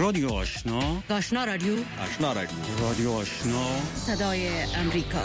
رادیو آشنا، آشنا رادیو، آشنا رادیو، رادیو آشنا، صدای امریکا.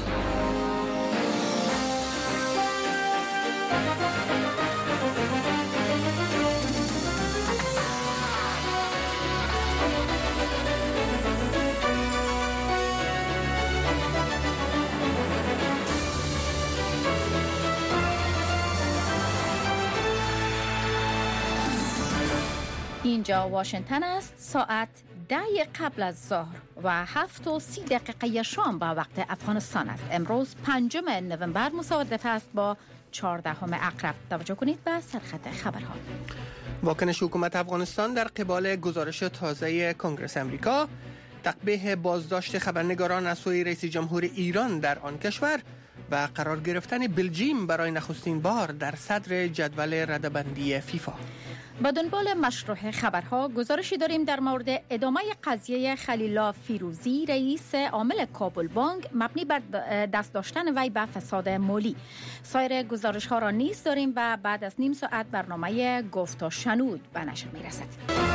اینجا واشنگتن است. ساعت 10 قبل از ظهر و 7:30 شام به وقت افغانستان است. امروز 5 نوامبر مصادف است با 14 عقرب. توجه کنید به سرخط خبرها. واکنش حکومت افغانستان در قبال گزارش تازه کنگره امریکا، تقبیح بازداشت خبرنگاران از سوی رئیس جمهور ایران در آن کشور و قرار گرفتن بلژیم برای نخستین بار در صدر جدول رده‌بندی فیفا. با دنبال مشروع خبرها گزارشی داریم در مورد ادامه قضیه خلیل فیروزی، رئیس عامل کابل بانک، مبنی بر دست داشتن وی به فساد مالی. سایر گزارش ها را نیز داریم و بعد از نیم ساعت برنامه گفت و شنود به نشر می رسد.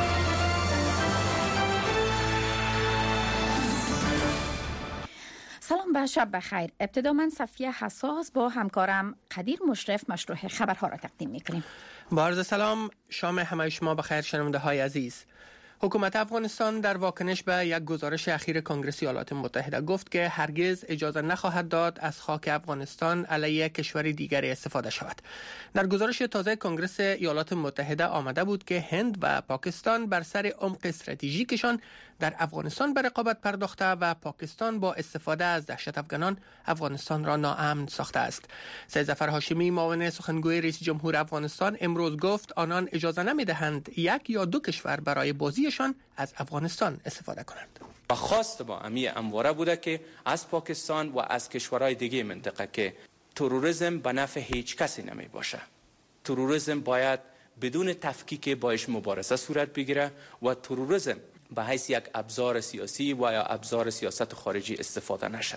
سلام و شب بخیر. ابتدا من صفیه حساس با همکارم قدیر مشرف مشروع خبرها را تقدیم میکنیم. با عرض سلام، شام همه شما بخیر شنونده های عزیز. حکومت افغانستان در واکنش به یک گزارش اخیر کنگره ایالات متحده گفت که هرگز اجازه نخواهد داد از خاک افغانستان علیه کشور دیگری استفاده شود. در گزارش تازه کنگره ایالات متحده آمده بود که هند و پاکستان بر سر عمق استراتژیکشان در افغانستان به رقابت پرداخته و پاکستان با استفاده از دهشت افغانان افغانستان را ناامن ساخته است. سید ظفر هاشمی، معاون سخنگوی رئیس جمهور افغانستان، امروز گفت آنان اجازه نمیدهند یک یا دو کشور برای بازیشان از افغانستان استفاده کنند. و خواست با امی امواره بوده که از پاکستان و از کشورهای دیگه منطقه که تروریسم به نفع هیچ کسی نمی باشه. تروریسم باید بدون تفکیک باش مبارزه صورت بگیره و تروریسم به حیث یک ابزار سیاسی و یا ابزار سیاست خارجی استفاده نشه.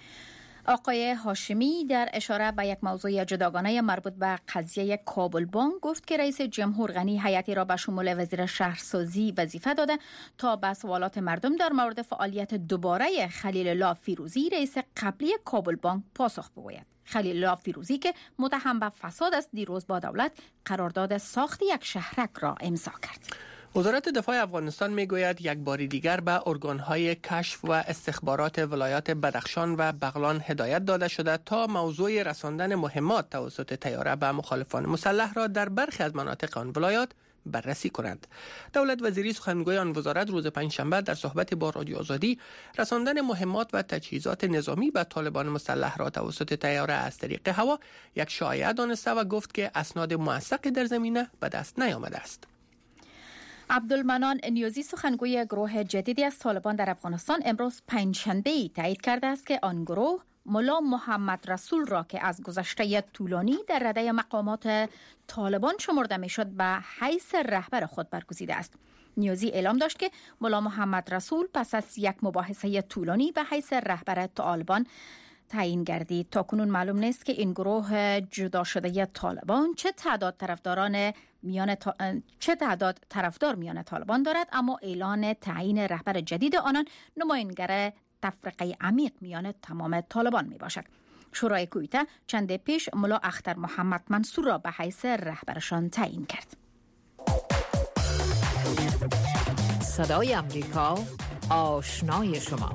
آقای هاشمی در اشاره به یک موضوع جداگانه مربوط به قضیه کابل بانک گفت که رئیس جمهور غنی هیئتی را به شمول وزیر شهرسازی وظیفه داده تا به سوالات مردم در مورد فعالیت دوباره خلیل الله فیروزی، رئیس قبلی کابل بانک، پاسخ بگوید. خلیل الله فیروزی که متهم به فساد است، دیروز با دولت قرارداد ساخت یک شهرک را امضا کرد. وزارت دفاع افغانستان میگوید یک بار دیگر به ارگان‌های کشف و استخبارات ولایات بدخشان و بغلان هدایت داده شده تا موضوع رساندن مهمات توسط طیاره به مخالفان مسلح را در برخی از مناطق آن ولایات بررسی کنند. دولت وزیری سخنگوی آن وزارت روز پنجشنبه در صحبت با رادیو آزادی رساندن مهمات و تجهیزات نظامی به طالبان مسلح را توسط طیاره از طریق هوا یک شایعه دانسته و گفت که اسناد موثقی در زمینه به دست نیامده است. عبدالمنان نیازی، سخنگوی گروه جدیدی از طالبان در افغانستان، امروز پنجشنبه تایید کرده است که آن گروه ملا محمد رسول را که از گذشته طولانی در رده مقامات طالبان شمرده میشد به حیث رهبر خود برگزیده است. نیازی اعلام داشت که ملا محمد رسول پس از یک مباحثه طولانی به حیث رهبر طالبان تعیین گردید. تاکنون معلوم نیست که این گروه جدا شده طالبان چه تعداد طرفدار میان طالبان دارد، اما اعلان تعیین رهبر جدید آنان نمایانگر تفرقه عمیق میان تمام طالبان می باشد. شورای کویته چند پیش ملا اختر محمد منصور را به حیث رهبرشان تعیین کرد. صدای امریکا، آشنای شما.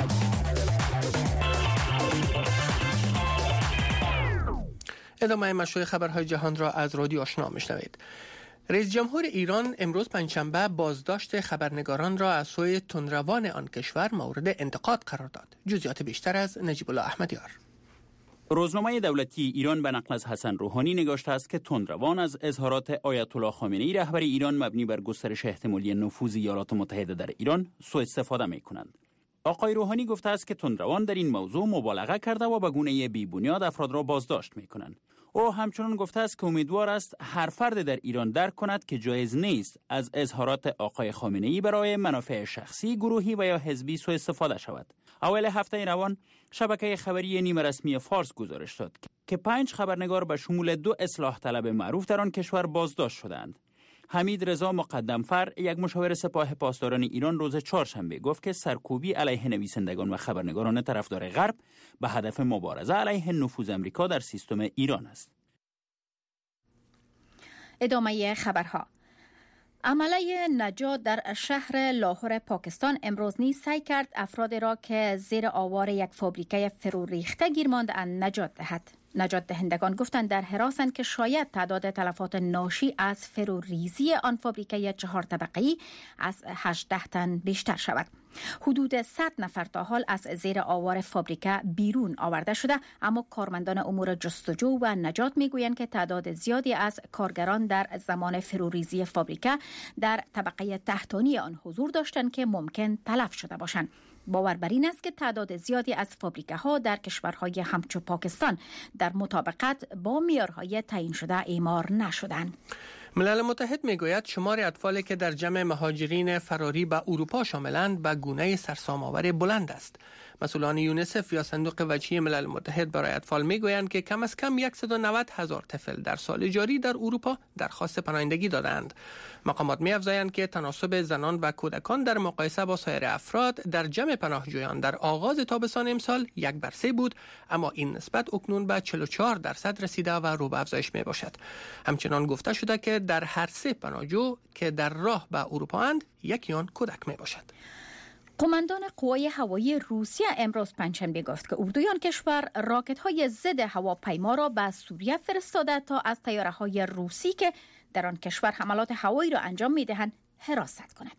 ادامه مشروع خبرهای جهان را از رادیو آشنا میشنوید. رئیس جمهور ایران امروز پنجشنبه بازداشت خبرنگاران را از سوی تندروان آن کشور مورد انتقاد قرار داد. جزئیات بیشتر از نجیب الله احمدیار. روزنامه دولتی ایران به نقل از حسن روحانی نگاشته است که تندروان از اظهارات آیت الله خامنه‌ای رهبر ایران مبنی بر گسترش احتمالی نفوذ ایالات متحده در ایران سوء استفاده می‌کنند. آقای روحانی گفته است که تندروان در این موضوع مبالغه کرده و به گونه بی‌بنیاد افراد را بازداشت می‌کنند. او همچنان گفته است که امیدوار است هر فرد در ایران درک کند که جایز نیست از اظهارات آقای خامنه‌ای برای منافع شخصی، گروهی و یا حزبی سوء استفاده شود. اول هفته روان شبکه خبری نیمه رسمی فارس گزارش داد که 5 خبرنگار به شمول 2 اصلاح طلب معروف در آن کشور بازداشت شدند. حمید رضا مقدمفر، یک مشاور سپاه پاسداران ایران، روز چهارشنبه گفت که سرکوبی علیه نویسندگان و خبرنگاران طرفدار غرب به هدف مبارزه علیه نفوذ آمریکا در سیستم ایران است. ادامه خبرها. عمله نجات در شهر لاهور پاکستان امروز نیز سعی کرد افرادی را که زیر آوار یک فابریکه فرو ریخته گیر مانده‌اند نجات دهد. نجات دهندگان گفتند در حراسند که شاید تعداد تلفات ناشی از فروریزی آن فابریکه 4 طبقه‌ای از 18 تن بیشتر شود. حدود 100 نفر تا حال از زیر آوار فابریکه بیرون آورده شده، اما کارمندان امور جستجو و نجات میگویند که تعداد زیادی از کارگران در زمان فروریزی فابریکه در طبقه تحتانی آن حضور داشتند که ممکن تلف شده باشند. باور بر این است که تعداد زیادی از فابریکه ها در کشورهای همچو پاکستان در مطابقت با معیارهای تعیین شده اعمار نشدند. ملل متحد میگوید شمار اطفالی که در جمع مهاجرین فراری به اروپا شاملند به گونه سرسام‌آور بلند است. مسئولان یونیسف یا صندوق وجهی ملل متحد برای اطفال میگویند که کم از کم 190,000 طفل در سال جاری در اروپا درخواست پناهندگی دادند. مقامات می‌افزایند که تناسب زنان و کودکان در مقایسه با سایر افراد در جمع پناهجویان در آغاز تابستان امسال 1/3 بود، اما این نسبت اکنون به 44% رسیده و رو به افزایش میباشد. همچنان گفته شده که در هر 3 پناهجو که در راه به اروپا اند، یکی آن کودک میباشد. قماندان قوای هوایی روسیه امروز پنجشنبه گفت که اردوی کشور راکت‌های ضد هواپیما را به سوریه فرستاده تا از طیاره‌های روسی که در آن کشور حملات هوایی را انجام می‌دهند حراست کند.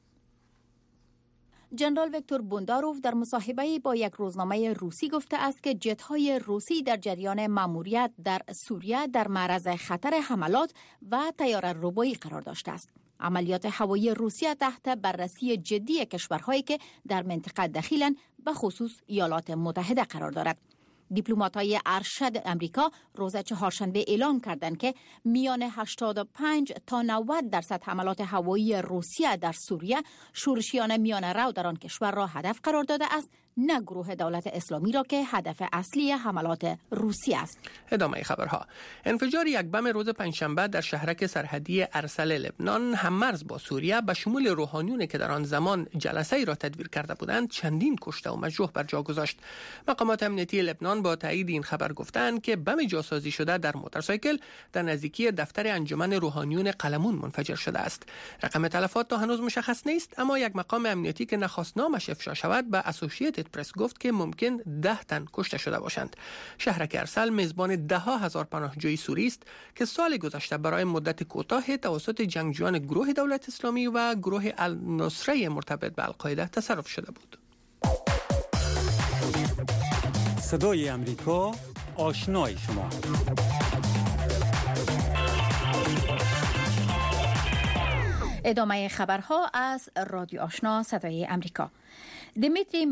جنرال ویکتور بونداروف در مصاحبه‌ای با یک روزنامه روسی گفته است که جت‌های روسی در جریان مأموریت در سوریه در معرض خطر حملات و طیاره‌ربایی قرار داشته است. عملیات هوایی روسیه تحت بررسی جدی کشورهایی که در منطقه دخیلند، به خصوص ایالات متحده قرار دارد. دیپلمات‌های ارشد امریکا روز چهارشنبه اعلام کردند که میان 85 تا 90% حملات هوایی روسیه در سوریه شورشیان میان رو در آن کشور را هدف قرار داده است، نه گروه دولت اسلامی را که هدف اصلی حملات روسیه است. ادامه خبرها. انفجار یک بم روز پنجشنبه در شهرک سرحدی ارسل لبنان هممرز با سوریه به شمول روحانیونی که در آن زمان جلسه ای را تدبیر کرده بودند چندین کشته و مجروح بر جا گذاشت. مقامات امنیتی لبنان با تایید این خبر گفتند که بم جاسازی شده در موتورسایکل در نزدیکی دفتر انجمن روحانیون قلمون منفجر شده است. رقم تلفات تا هنوز مشخص نیست، اما یک مقام امنیتی که نخواست نامش افشا شود به اسوسییتد پرس گفت که ممکن 10 تن کشته شده باشند. شهرک ارسل میزبان 10,000 پناهجوی سوری است که سال گذشته برای مدت کوتاه توسط جنگجویان گروه دولت اسلامی و گروه النصره مرتبط به القاعده تصرف شده بود. صدای امریکا، آشنای شما. ادامه خبرها از رادیو آشنا صدای امریکا. دیمیتری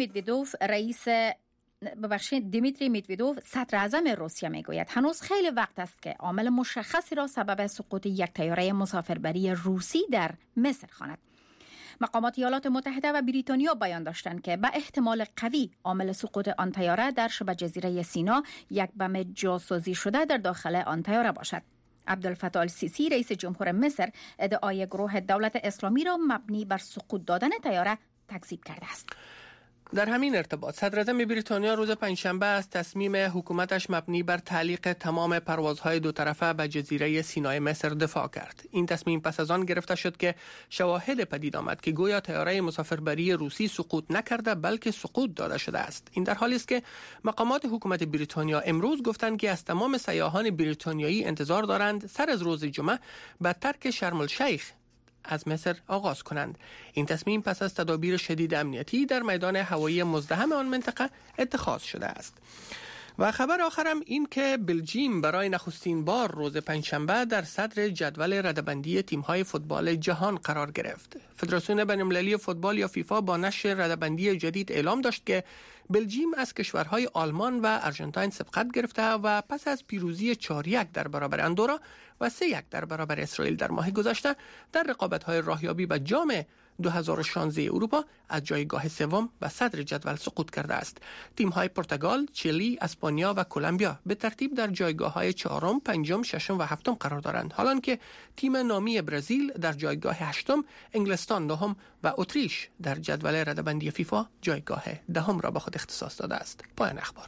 مدودوف صدر اعظم روسیه میگوید هنوز خیلی وقت است که عامل مشخصی را سبب سقوط یک طیاره مسافربری روسی در مصر خواند. مقامات ایالات متحده و بریتانیا بیان داشتند که به احتمال قوی عامل سقوط آن طیاره در شبه جزیره سینا یک بم جاسازی شده در داخل آن طیاره باشد. عبدالفتاح السیسی رئیس جمهور مصر ادعای گروه دولت اسلامی را مبنی بر سقوط دادن طیاره تکذیب کرده است. در همین ارتباط صدراعظم بریتانیا روز پنجشنبه از تصمیم حکومتش مبنی بر تعلیق تمام پروازهای دو طرفه به جزیره سینای مصر دفاع کرد. این تصمیم پس از آن گرفته شد که شواهد پدید آمد که گویا طیاره مسافربری روسی سقوط نکرده بلکه سقوط داده شده است. این در حالی است که مقامات حکومت بریتانیا امروز گفتند که از تمام سیاحان بریتانیایی انتظار دارند سر از روز جمعه به ترک شرم الشیخ از مصر آغاز کنند. این تصمیم پس از تدابیر شدید امنیتی در میدان هوایی مزدحم آن منطقه اتخاذ شده است. و خبر آخرم این که بلژیم برای نخستین بار روز پنجشنبه در صدر جدول رده‌بندی تیم‌های فوتبال جهان قرار گرفت. فدراسیون بین‌المللی فوتبال یا فیفا با نشر رده‌بندی جدید اعلام داشت که بلژیم از کشورهای آلمان و آرژانتین سبقت گرفته و پس از پیروزی 4-1 در برابر اندورا و 3-1 در برابر اسرائیل در ماه گذشته در رقابت‌های راهیابی به جام 2016 اروپا از جایگاه سوم به صدر جدول سقوط کرده است. تیم‌های پرتغال، چیلی، اسپانیا و کلمبیا به ترتیب در جایگاه‌های چهارم، پنجم، ششم و هفتم قرار دارند، حالانکه تیم نامی برزیل در جایگاه هشتم، انگلستان نهم و اتریش در جدول رده‌بندی فیفا جایگاه دهم را به خود اختصاص داده است. پایان اخبار.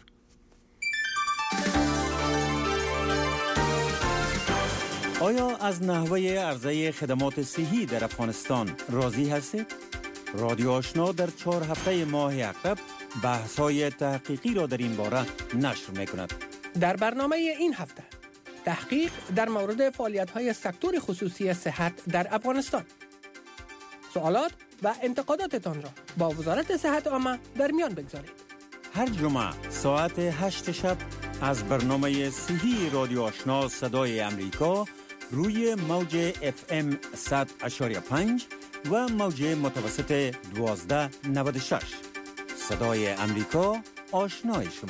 آیا از نحوه عرضه خدمات صحی در افغانستان راضی هستید؟ رادیو آشنا در 4 هفته ماه عقب بحث‌های تحقیقی را در این باره نشر می‌کند. در برنامه این هفته تحقیق در مورد فعالیت‌های سکتور خصوصی صحت در افغانستان. سوالات و انتقاداتتان را با وزارت صحت عامه در میان بگذارید. هر جمعه ساعت 8 شب از برنامه صحی رادیو آشنا صدای امریکا روی موج FM 100.5 و موج متوسط 1296. صدای امریکا، آشنای شما.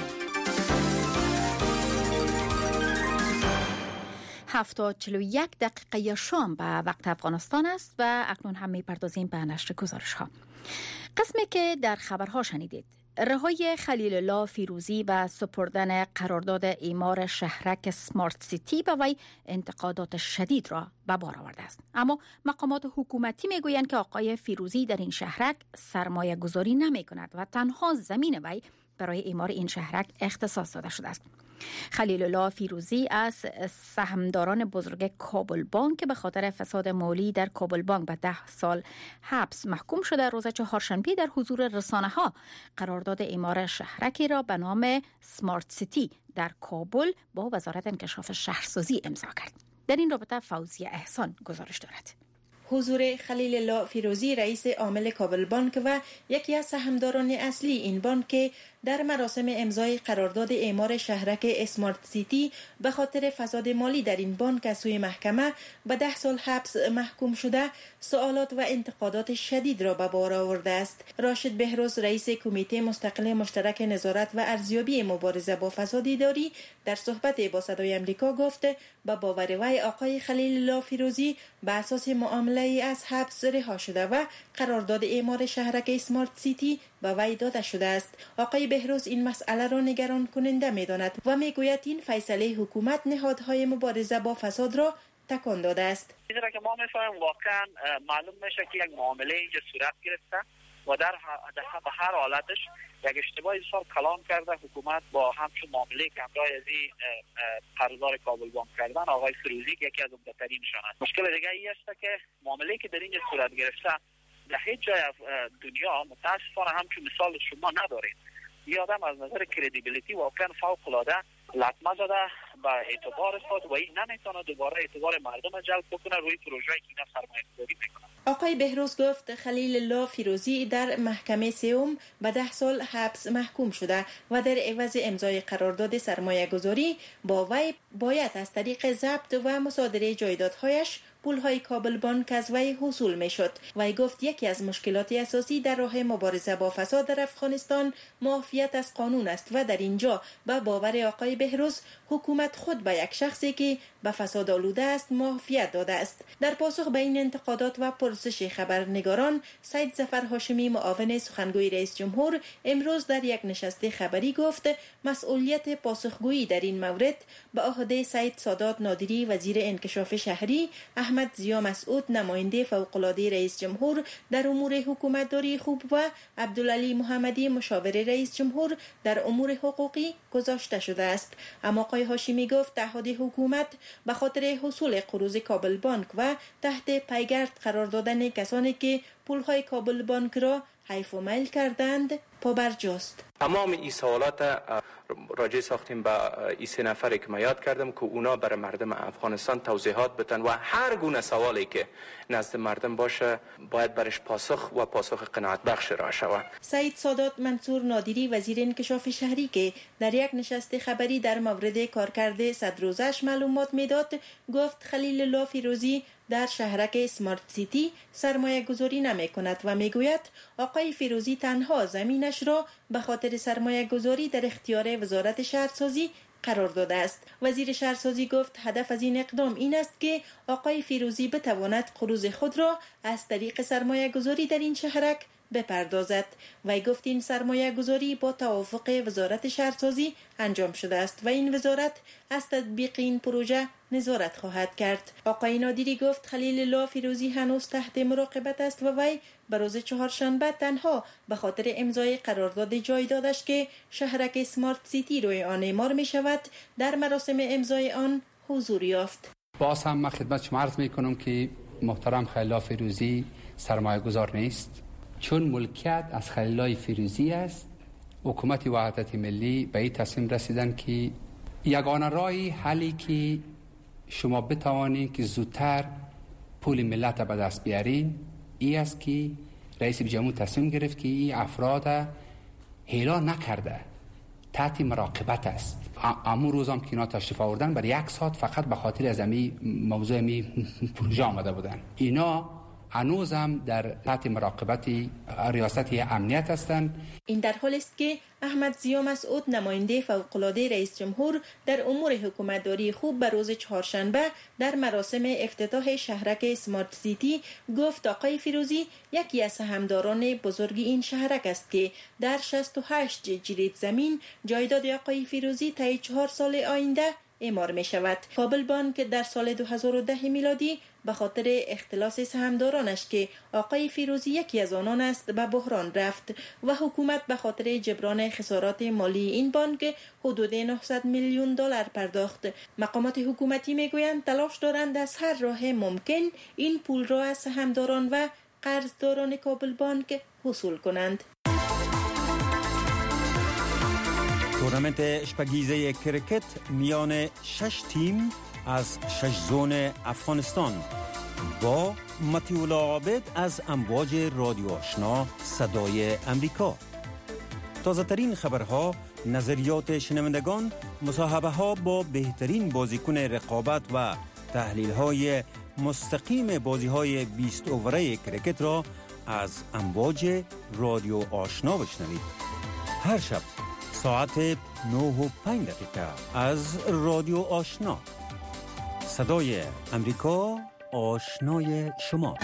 7:41 شام به وقت افغانستان است و اکنون هم می‌پردازیم به نشر گزارش‌ها. قسمی که در خبرها شنیدید: رهایی خلیل الله فیروزی و سپردن قرارداد اعمار شهرک سمارت سیتی به وی انتقادات شدید را به بار آورده است. اما مقامات حکومتی میگویند که آقای فیروزی در این شهرک سرمایه گذاری نمی کند و تنها زمین وی برای اعمار این شهرک اختصاص داده شده است. خلیل الله فیروزی از سهامداران بزرگ کابل بانک به خاطر فساد مالی در کابل بانک به 10 سال حبس محکوم شده روز چهارشنبه در حضور رسانه‌ها قرارداد اعمار شهرکی را به نام سمارت سیتی در کابل با وزارت انکشاف شهرسازی امضا کرد. در این رابطه فوزیه احسان گزارش دارد. حضور خلیل الله فیروزی رئیس عامل کابل بانک و یکی از سهامداران اصلی این بانک در مراسم امضای قرارداد اعمار شهرک اسمارت سیتی به خاطر فساد مالی در این بانک از سوی محکمه به 10 سال حبس محکوم شده سوالات و انتقادات شدید را به بار آورده است. راشد بهروز رئیس کمیته مستقل مشترک نظارت و ارزیابی مبارزه با فساد اداری در صحبت با صدای آمریکا گفت با باور وی آقای خلیل الله فیروزی به اساس معامله از حبس رها شده و قرارداد اعمار شهرک اسمارت سیتی به وی داده شده است. آقای بهروز این مسئله را نگران کننده می‌داند و میگوید این فیصله حکومت نهادهای مبارزه با فساد را تکان داده است. چیزی که ما می‌فهمیم واقعا معلوم میشه که یک معامله اینجا صورت گرفته و در هر حالتش یک اشتباهی حساب کلام کرده حکومت با همچون معامله که همراه از قرارداد کابل بانک کردن آقای فیروزی که یکی از عمده‌ترینشان است. مشکل دیگه این است که معامله که در اینجا صورت گرفته در هیچ جای دنیا متاسفانه همچون مثال شما نداریم. این آدم از نظر کردیبیلیتی واقعا فوق‌العاده لطمه زده به اعتبار خود و این نمیتونه دوباره اعتبار مردم جلب بکنه روی پروژه‌ای که اینا سرمایه‌گذاری میکنه. آقای بهروز گفت خلیل الله فیروزی در محکمه سوم به 10 سال حبس محکوم شده و در عوض امضای قرارداد سرمایه‌گذاری با وی باید از طریق ضبط و مصادره جایدادهایش پولهای کابل بانک از وی حصول می شد. وی گفت یکی از مشکلات اساسی در راه مبارزه با فساد در افغانستان معافیت از قانون است و در اینجا به باور آقای بهروز حکومت خود به یک شخصی که به فساد آلوده است معافیت داده است. در پاسخ به این انتقادات و پرسش خبرنگاران، سید ظفر هاشمی معاون سخنگوی رئیس جمهور امروز در یک نشست خبری گفت مسئولیت پاسخگویی در این مورد به عهده سید سادات نادری وزیر انکشاف شهری، احمد ضیا مسعود نماینده فوق‌العاده رئیس جمهور در امور حکومتداری خوب و عبدالعلی محمدی مشاور رئیس جمهور در امور حقوقی گذاشته شده است. اما آقای هاشمی گفت تعهد حکومت به خاطر حصول قروض کابل بانک و تحت پیگرد قرار دادن کسانی که پولهای کابل بانک را حیف و میل کردند پابرجاست. تمام این سوالات راجع ساختیم به این 3 نفری که من یاد کردم که اونا برای مردم افغانستان توضیحات بدن و هر گونه سوالی که نزد مردم باشه باید برش پاسخ قناعت بخش را شود. سید سادات منصور نادری وزیر انکشاف شهری که در یک نشست خبری در مورد کارکرد 100 روزش معلومات میداد گفت خلیل الله فیروزی در شهرک سمارت سیتی سرمایه گذاری نمی کند و می گوید آقای فیروزی تنها زمینش را به خاطر سرمایه گذاری در اختیار وزارت شهرسازی قرار داده است. وزیر شهرسازی گفت هدف از این اقدام این است که آقای فیروزی بتواند قروض خود را از طریق سرمایه گذاری در این شهرک بپردازد. وی گفت این سرمایه گذاری با توافق وزارت شهرسازی انجام شده است و این وزارت از تطبیق این پروژه نظارت خواهد کرد. آقای نادری گفت خلیل الله فیروزی هنوز تحت مراقبت است و وی به روز چهارشنبه تنها به خاطر امضای قرارداد جایدادش که شهرک اسمارت سیتی روی آن اعمار می شود در مراسم امضای آن حضور یافت. باز هم من خدمت شما عرض می کنم که محترم خلیل الله فیروزی سرمایه گذار نیست، چون ملکیت از خلیل الله فیروزی است. حکومت وحدت ملی به این تصمیم رسیدن که یگانه راهی حلی که شما بتوانید که زودتر پول ملت به دست بیارین این است که رئیس جمهور تصمیم گرفت که این افراد هیلا نکرده تحت مراقبت است. امو روزام که اینا تشریف آوردن برای 1 ساعت فقط به خاطر از موضوع پروژه آمده بودن. اینا هنوز هم در تحت مراقبت ریاست امنیت هستند. این در حالی است که احمد ضیا مسعود نماینده فوق‌العاده رئیس جمهور در امور حکومتداری خوب به روز چهارشنبه در مراسم افتتاح شهرک اسمارت سیتی گفت آقای فیروزی یکی از سهامداران بزرگ این شهرک است که در 68 جریب زمین جایداد آقای فیروزی طی 4 سال آینده اعمار می شود. کابل بانک در سال 2010 میلادی به خاطر اختلاس سهامدارانش که آقای فیروزی یکی از آنان است به بحران رفت و حکومت به خاطر جبران خسارات مالی این بانک حدود 900 میلیون دلار پرداخت. مقامات حکومتی میگویند تلاش دارند از هر راه ممکن این پول را از سهامداران و قرضداران کابل بانک حصول کنند. تورنمنت اشپگیزه کرکت میان 6 تیم از 6 زون افغانستان با مطیع عابد از امواج رادیو آشنا صدای امریکا. تازه ترین خبرها، نظریات شنوندگان، مصاحبه ها با بهترین بازیکن رقابت و تحلیل های مستقیم بازی های 20 اووره کرکت را از امواج رادیو آشنا بشنوید. هر شب ساعت 9:05 از رادیو آشنا، صدای امریکا، آشنای شما.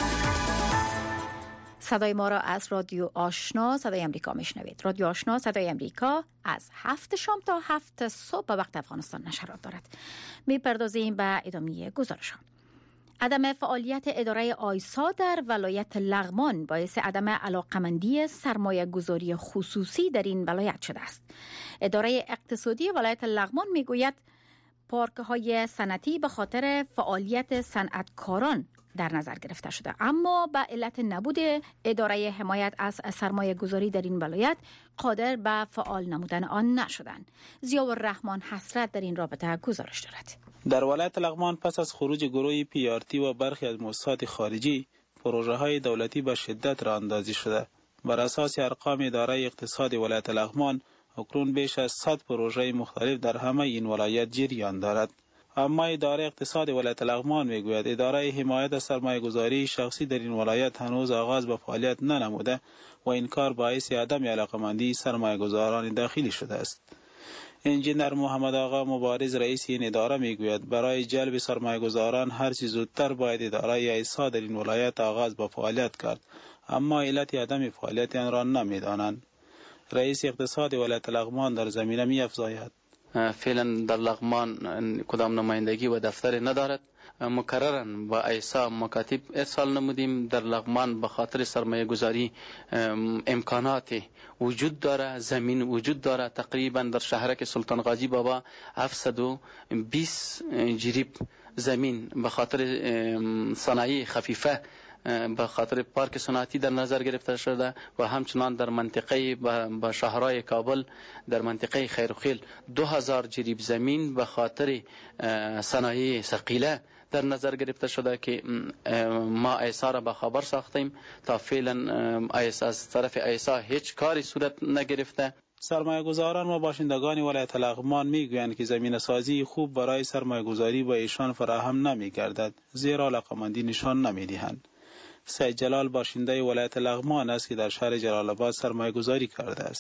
صدای ما را از رادیو آشنا صدای امریکا میشنوید. رادیو آشنا صدای امریکا از 7 شام تا 7 صبح به وقت افغانستان نشرات دارد. میپردازیم به ادامه گزارش‌ها. عدم فعالیت اداره آیسا در ولایت لغمان باعث عدم علاقمندی سرمایه گذاری خصوصی در این ولایت شده است. اداره اقتصادی ولایت لغمان میگوید پارک های صنعتی به خاطر فعالیت صنعتکاران در نظر گرفته شده، اما به علت نبود اداره حمایت از سرمایه گذاری در این ولایت قادر به فعال نمودن آن نشدند. ضیاءالرحمن حسرت در این رابطه گزارش دارد. در ولایت لغمان پس از خروج گروه PRT و برخی از مؤسسات خارجی، پروژه های دولتی به شدت راه اندازی شده. بر اساس ارقام اداره اقتصاد ولایت لغمان، اکنون بیش از 100 پروژه مختلف در همه این ولایت جریان دارد. اما اداره اقتصاد ولایت لغمان میگوید اداره حمایت از سرمایه‌گذاری شخصی در این ولایت هنوز آغاز به فعالیت ننموده و این کار باعث عدم علاقمندی سرمایه‌گذاران داخلی شده است. انجینر محمد آقا مبارز رئیس این اداره میگوید برای جلب سرمایه‌گذاران هر چه زودتر باید اداره ایسا در این ولایت آغاز به فعالیت کرد، اما علت عدم فعالیت آن را نمیدانند. رئیس اقتصاد ولایت لغمان در زمینه می‌افزاید فعلا در لغمان کدام نمایندگی و دفتر ندارد. مکرراً با ایسا مکاتب ارسال نمودیم. در لغمان به خاطر سرمایه گذاری امکانات وجود داره، زمین وجود داره. تقریبا در شهرک سلطان غازی بابا 720 جریب زمین به خاطر صنایع خفیفه به خاطر پارک صنعتی در نظر گرفته شده و همچنان در منطقه به شهرهای کابل در منطقه خیرخیل 2000 جریب زمین به خاطر صنایع ثقیله در نظر گرفته شده که ما ایسا را به خبر ساختیم. تا فعلا از طرف ایسا هیچ کاری صورت نگرفته. سرمایه‌گذاران و باشندگان ولایت لغمان میگویند که زمین سازی خوب برای سرمایه‌گذاری به ایشان فراهم نمی‌گردد، زیرا علاقمندی نشان نمی‌دهند. سید جلال باشنده ولایت لغمان است که در شهر جلال آباد سرمایه‌گذاری کرده است.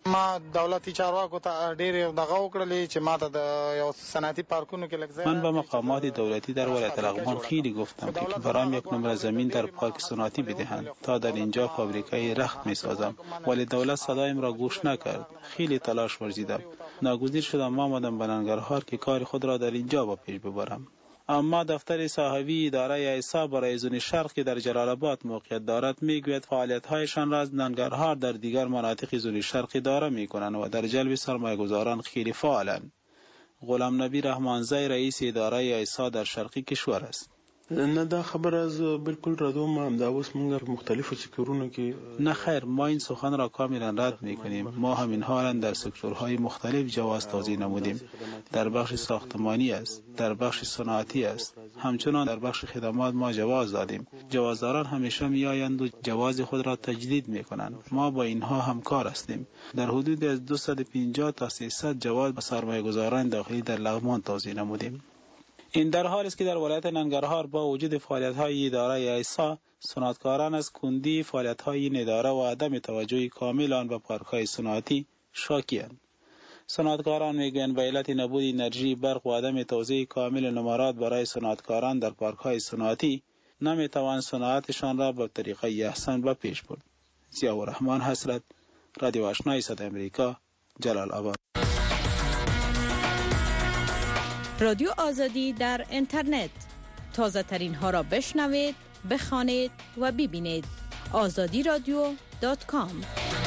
ما دولتي چارواکو ته ډېر دغه وکړلې چې ما ته د یو صنعتي پارکونو کې لږ ځای من به مقامات دولتی در ولایت لغمان خیلی گفتم که برام یک نمره زمین در پارک صنعتی بدهند تا در اینجا فابریکای رخت میسازم، ولی دولت صدایم را گوش نکرد. خیلی تلاش ورزیدم، ناگزیر شدم آمدم به ننگرهار که کار خود را در اینجا با پیش ببرم. اما دفتر صاحبی اداره ایسا برای زون شرق که در جلال آباد موقعیت دارد میگوید فعالیت‌هایشان را از ننگرهار در دیگر مناطق زون شرق اداره میکنند و در جلب سرمایه‌گذاران خیلی فعالند. غلام نبی رحمانزی رئیس اداره ایسا در شرقی کشور است. نه دا خبر از بالکل ردوم هم دا اوس موږ مختلفو سکتورونو کې نه خیر، ما این سخن را کاملا رد میکنیم. ما همین حالا در سکتورهای مختلف جواز توزیع نمودیم. در بخش ساختمانی است، در بخش صنعتی است، همچنان در بخش خدمات ما جواز دادیم. جوازداران همیشه میآیند و جواز خود را تجدید میکنند. ما با اینها همکار هستیم. در حدود از 250 تا 300 جواز به سرمایه‌گذاران داخلی در لغمان توزیع نمودیم. این در حالی است که در ولایت ننگرهار با وجود فعالیت‌های اداره ایسا، صنعتکاران از کندی فعالیت‌های این اداره و عدم توجه کامل آن به پارک‌های صنعتی شاکی‌اند. صنعتکاران میگویند به علت نبود انرژی، برق و عدم توزیع کامل نمرات برای صنعتکاران در پارک‌های صنعتی نمی‌توان صنعتشان را به طریقه احسن به پیش برد. ضیاءالرحمن حسرت، رادیو آشنای صدای امریکا، جلال آباد. رادیو آزادی در اینترنت، تازه ترین ها را بشنوید، بخوانید و ببینید. azadiradio.com.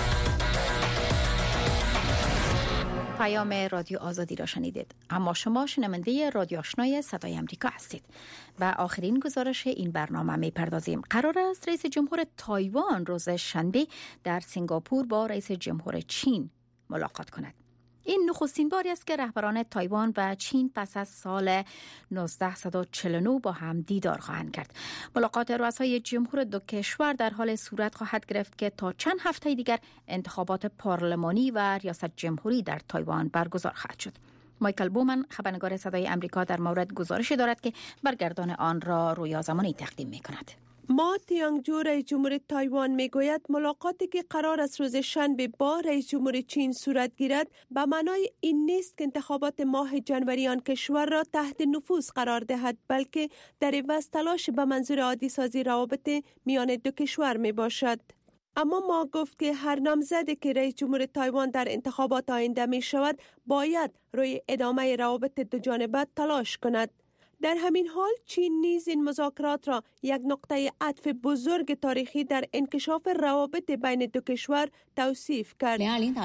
پیام رادیو آزادی را شنیدید. اما شما شنونده رادیو آشنای صدای امریکا هستید. و آخرین گزارش این برنامه می‌پردازیم. قرار است رئیس جمهور تایوان روز شنبه در سنگاپور با رئیس جمهور چین ملاقات کند. این نخستین باری است که رهبران تایوان و چین پس از سال 1949 با هم دیدار خواهند کرد. ملاقات رؤسای جمهور دو کشور در حال صورت خواهد گرفت که تا چند هفته دیگر انتخابات پارلمانی و ریاست جمهوری در تایوان برگزار خواهد شد. مایکل بومن خبرنگار صدای امریکا در مورد گزارش دارد که برگردان آن را رویا زمانی تقدیم می‌کند. ما تیانگجو رئیس جمهور تایوان میگوید ملاقاتی که قرار است روز شنبه با رئیس جمهور چین صورت گیرد به معنای این نیست که انتخابات ماه جنوری آن کشور را تحت نفوذ قرار دهد، بلکه در عوض تلاش به منظور عادی سازی روابط میان دو کشور می باشد. اما ما گفت که هر نامزدی که رئیس جمهور تایوان در انتخابات آینده می شود باید روی ادامه روابط دو جانبه تلاش کند. در همین حال چین نیز این مذاکرات را یک نقطه عطف بزرگ تاریخی در انکشاف روابط بین دو کشور توصیف کرد.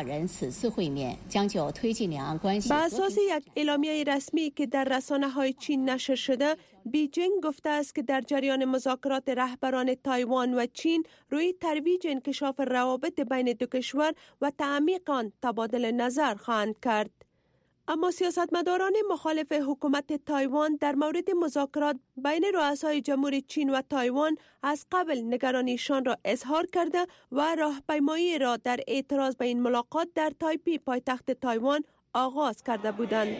به اساس یک اعلامیه رسمی که در رسانه‌های چین نشر شده، بیجینگ گفته است که در جریان مذاکرات رهبران تایوان و چین روی ترویج انکشاف روابط بین دو کشور و تعمیق آن تبادل نظر خواهند کرد. اما سیاستمداران مخالف حکومت تایوان در مورد مذاکرات بین رؤسای جمهور چین و تایوان از قبل نگرانیشان را اظهار کرده و راهپیمایی را در اعتراض به این ملاقات در تایپی پایتخت تایوان آغاز کرده بودند.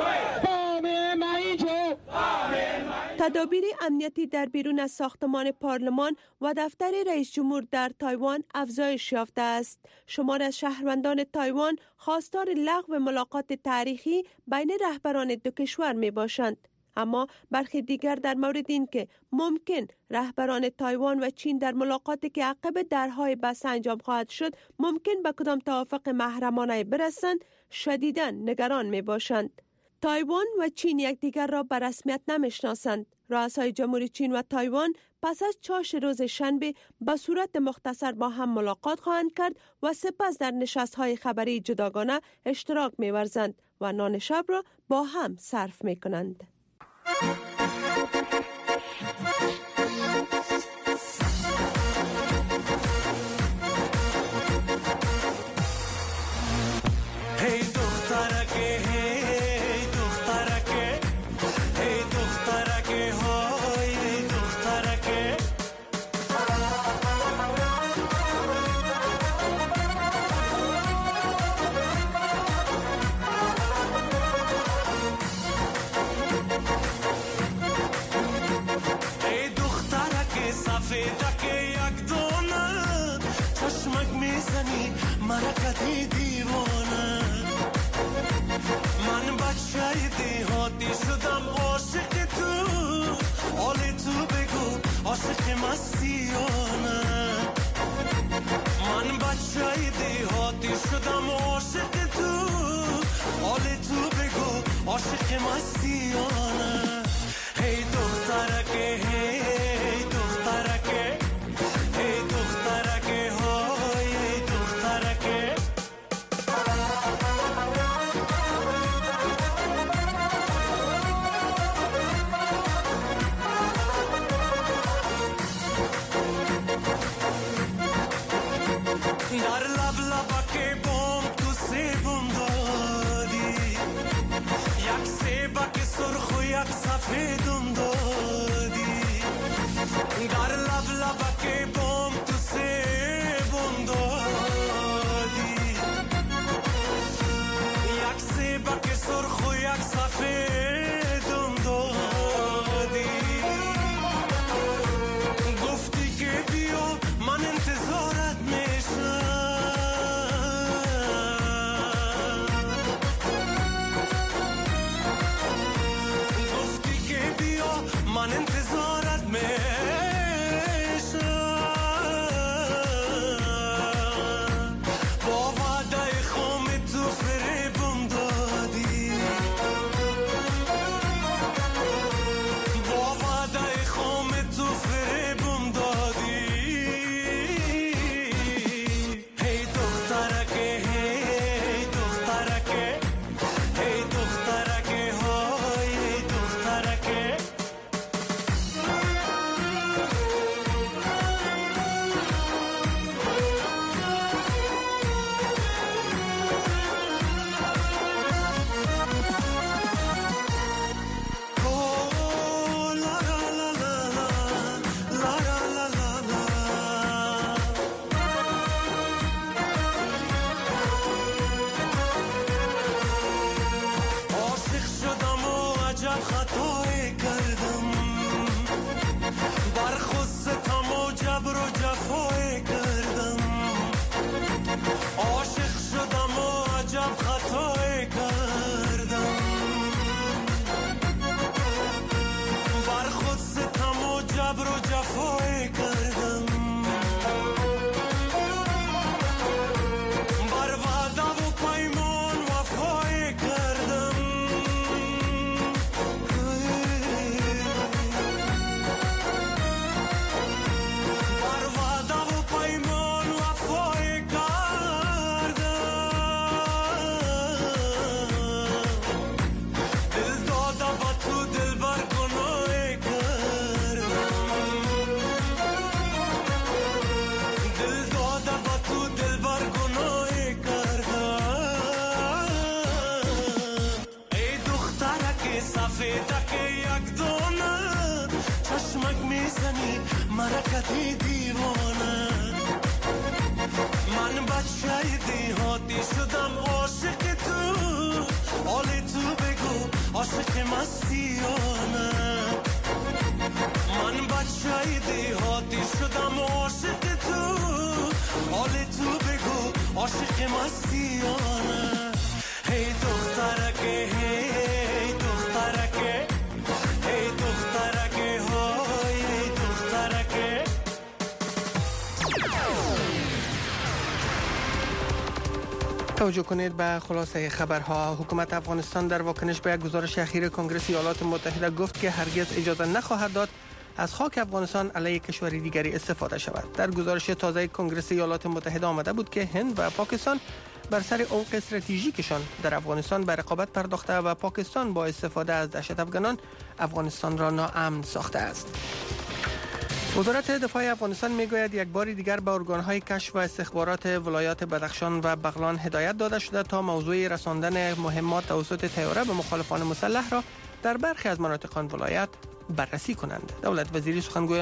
تدابیر امنیتی در بیرون از ساختمان پارلمان و دفتر رئیس جمهور در تایوان افزایش یافته است. شمار از شهروندان تایوان خواستار لغو ملاقات تاریخی بین رهبران دو کشور می باشند. اما برخی دیگر در مورد این که ممکن رهبران تایوان و چین در ملاقاتی که عقب درهای بسته انجام خواهد شد ممکن به کدام توافق محرمانه برسند شدیداً نگران می باشند. تایوان و چین یکدیگر را به رسمیت نمیشناسند. رؤسای جمهوری چین و تایوان پس از چاش روز شنبه به صورت مختصر با هم ملاقات خواهند کرد و سپس در نشست‌های خبری جداگانه اشتراک می‌ورزند و نان شب را با هم صرف می‌کنند. میزنی مرکتی دیوانه من بچه دیهاتی شدم عاشق تو حال تو بگو عاشق مستیانه من بچه دیهاتی شدم عاشق تو حال تو بگو عاشق مستیانه هی دخترکه هی دخترکه هی دخترکه های هی دخترکه در لب لبکه بام تو سیبم دادی یک سیبک سرخ و یک سفیدم دادی در لب لبکه بام تو سیبم دادی یک سیبک سرخ و یک سفیدم دادی گفتی که بیا من انتظارت من انتظارت میشم با وعده خام تو فریبم دادی با وعده خام تو فریبم دادی هی دخترکه هی دخترکه هی دخترکه های هی دخترکه خطایی کردم بر خود ستم و جبر و جفایی کردم عاشق شدم و عجب خطایی کردم بر خود ستم و جبر و جفایی کردم بر وعده و پیمان وفایی کردم مرکتی دیوانه من بچه دیهاتی شدم عاشق تو حال تو بگو عاشق مستیانه من بچه دیهاتی شدم عاشق تو حال تو بگو عاشق مستیانه هی دخترکه هی دخترکه هی دخترکه های هی دخترکه توجه کنید به خلاصه خبرها. حکومت افغانستان در واکنش به یک گزارش اخیر کنگره ایالات متحده گفت که هرگز اجازه نخواهد داد از خاک افغانستان علیه کشوری دیگری استفاده شود. در گزارش تازه کنگره ایالات متحده آمده بود که هند و پاکستان بر سر عمق استراتژیکشان در افغانستان به رقابت پرداخته و پاکستان با استفاده از دهشت افغانان افغانستان را ناامن ساخته است. وزارت دفاع افغانستان میگوید یک بار دیگر به ارگان‌های کشف و استخبارات ولایات بدخشان و بغلان هدایت داده شده تا موضوع رساندن مهمات توسط طیاره به مخالفان مسلح را در برخی از مناطق آن ولایت بررسی کنند. دولت وزیری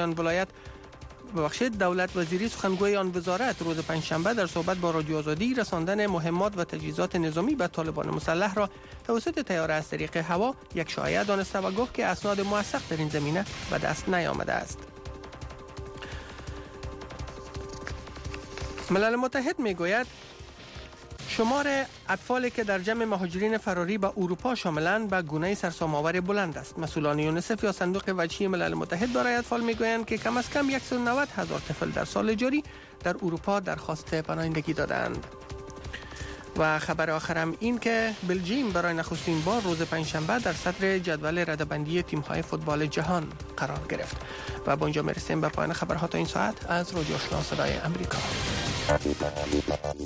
سخنگوی آن وزارت روز پنجشنبه در صحبت با رادیو آزادی رساندن مهمات و تجهیزات نظامی به طالبان مسلح را توسط طیاره از طریق هوا یک شایعه دانسته و گفت که اسناد موثق در این زمینه به دست نیامده است. ملل متحد میگوید شمار اطفالی که در جمع مهاجرین فراری به اروپا شاملند به گونه سرسام‌آور بلند است. مسئولان یونیسف یا صندوق وجهی ملل متحد برای اطفال میگویند که کم از کم 190,000 طفل در سال جاری در اروپا درخواست پناهندگی دادند. و خبر آخرم این که بلژیم برای نخستین بار روز پنجشنبه در صدر جدول رده‌بندی تیم‌های فوتبال جهان قرار گرفت. و با اینجا میرسیم به پایان خبرها تا این ساعت از رادیو آشنا صدای امریکا.